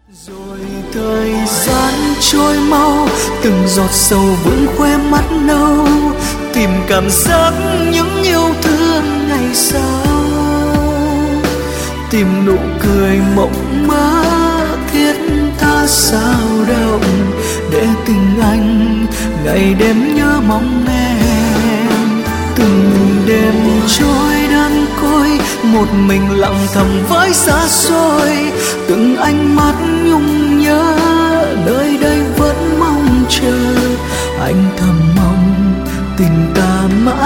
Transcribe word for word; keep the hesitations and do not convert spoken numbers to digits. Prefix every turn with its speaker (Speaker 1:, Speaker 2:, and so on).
Speaker 1: Rồi thời gian trôi mau, từng giọt sầu vương khoe mắt nâu, tìm cảm giác những yêu thương ngày sau, tìm nụ cười mộng mơ thiết tha sao động, để tình anh ngày đêm nhớ mong em. Từng đêm trôi đơn côi, một mình lặng thầm với xa xôi, từng ánh mắt nhung nhớ nơi đây vẫn mong chờ. Anh thầm mong tình ta mãi